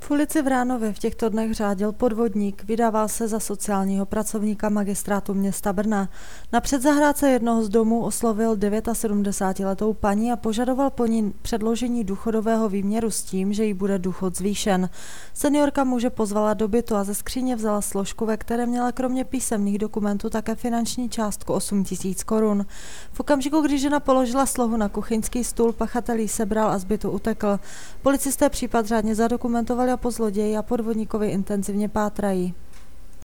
V ulici Vránově v těchto dnech řádil podvodník, vydával se za sociálního pracovníka magistrátu města Brna. Na předzahrádce jednoho z domů oslovil 79letou paní a požadoval po ní předložení důchodového výměru s tím, že jí bude důchod zvýšen. Seniorka muže pozvala do bytu a ze skříně vzala složku, ve které měla kromě písemných dokumentů také finanční částku 8 000 korun. V okamžiku, kdy žena položila slohu na kuchyňský stůl, pachatel jí sebral a z bytu utekl. Policisté případ řádně zadokumentovali a po zloději a podvodníkovi intenzivně pátrají.